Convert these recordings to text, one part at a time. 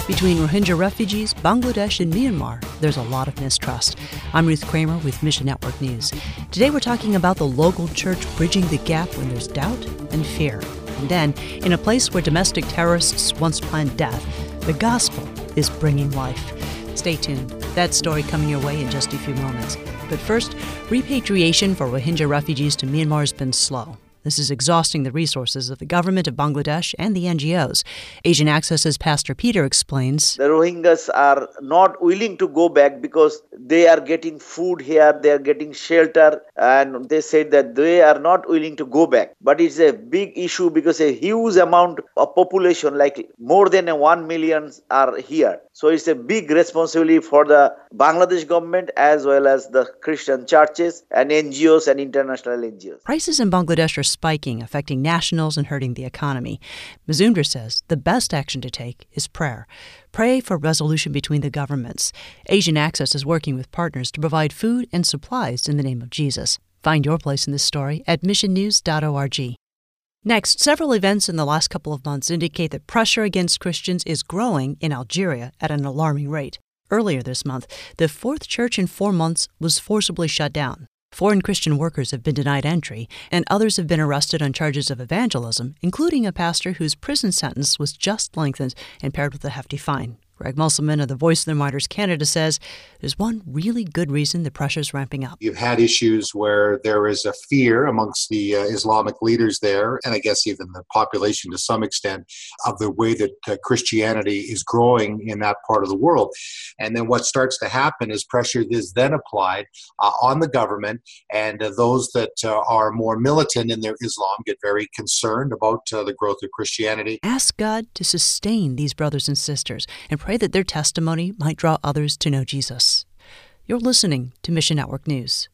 Between Rohingya refugees, Bangladesh, and Myanmar, there's a lot of mistrust. I'm Ruth Kramer with Mission Network News. Today we're talking about the local church bridging the gap when there's doubt and fear. And then, in a place where domestic terrorists once planned death, the gospel is bringing life. Stay tuned. That story coming your way in just a few moments. But first, repatriation for Rohingya refugees to Myanmar has been slow. This is exhausting the resources of the government of Bangladesh and the NGOs. Asian Access's Pastor Peter explains, the Rohingyas are not willing to go back because they are getting food here, they are getting shelter, and they said that they are not willing to go back. But it's a big issue because a huge amount of population, like more than 1 million, are here. So it's a big responsibility for the Bangladesh government as well as the Christian churches and NGOs and international NGOs. Prices in Bangladesh are spiking, affecting nationals and hurting the economy. Mazumdar says the best action to take is prayer. Pray for resolution between the governments. Asian Access is working with partners to provide food and supplies in the name of Jesus. Find your place in this story at missionnews.org. Next, several events in the last couple of months indicate that pressure against Christians is growing in Algeria at an alarming rate. Earlier this month, the fourth church in 4 months was forcibly shut down. Foreign Christian workers have been denied entry, and others have been arrested on charges of evangelism, including a pastor whose prison sentence was just lengthened and paired with a hefty fine. Greg Musselman of the Voice of the Martyrs Canada says there's one really good reason the pressure's ramping up. You've had issues where there is a fear amongst the Islamic leaders there, and I guess even the population to some extent, of the way that Christianity is growing in that part of the world. And then what starts to happen is pressure is then applied on the government, and those that are more militant in their Islam get very concerned about the growth of Christianity. Ask God to sustain these brothers and sisters and pray that their testimony might draw others to know Jesus. You're listening to Mission Network News.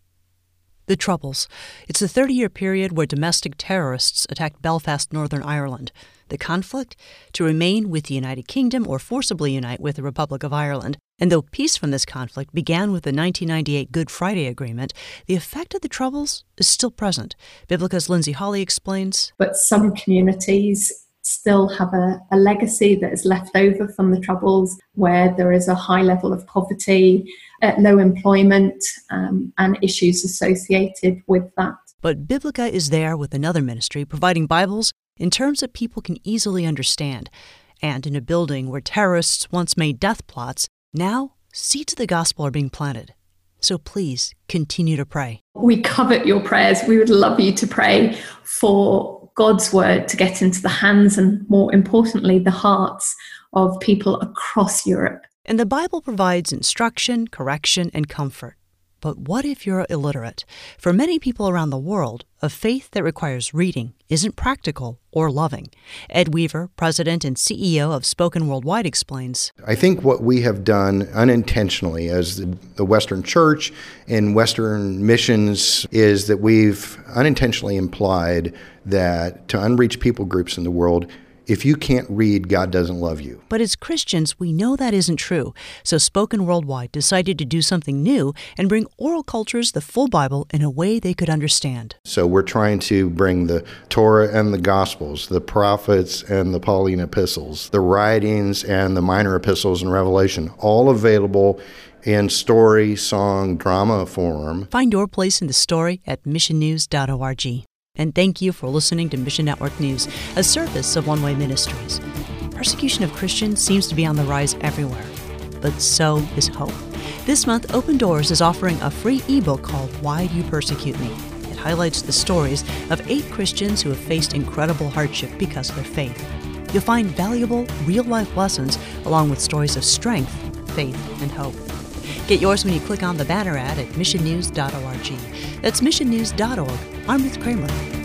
The Troubles. It's the 30-year period where domestic terrorists attacked Belfast, Northern Ireland. The conflict? To remain with the United Kingdom or forcibly unite with the Republic of Ireland. And though peace from this conflict began with the 1998 Good Friday Agreement, the effect of the Troubles is still present. Biblica's Lindsay Hawley explains. But some communities still have a legacy that is left over from the Troubles, where there is a high level of poverty, low employment, and issues associated with that. But Biblica is there with another ministry providing Bibles in terms that people can easily understand. And in a building where terrorists once made death plots, now seeds of the gospel are being planted. So please continue to pray. We covet your prayers. We would love you to pray for God's word to get into the hands and, more importantly, the hearts of people across Europe. And the Bible provides instruction, correction, and comfort. But what if you're illiterate? For many people around the world, a faith that requires reading isn't practical or loving. Ed Weaver, president and CEO of Spoken Worldwide, explains. I think what we have done unintentionally as the Western Church and Western missions is that we've unintentionally implied that to unreached people groups in the world, if you can't read, God doesn't love you. But as Christians, we know that isn't true. So Spoken Worldwide decided to do something new and bring oral cultures the full Bible in a way they could understand. So we're trying to bring the Torah and the Gospels, the prophets and the Pauline epistles, the writings and the minor epistles and Revelation, all available in story, song, drama form. Find your place in the story at missionnews.org. And thank you for listening to Mission Network News, a service of One Way Ministries. Persecution of Christians seems to be on the rise everywhere, but so is hope. This month, Open Doors is offering a free ebook called Why Do You Persecute Me? It highlights the stories of 8 Christians who have faced incredible hardship because of their faith. You'll find valuable, real-life lessons along with stories of strength, faith, and hope. Get yours when you click on the banner ad at missionnews.org. That's missionnews.org. I'm Ruth Kramer.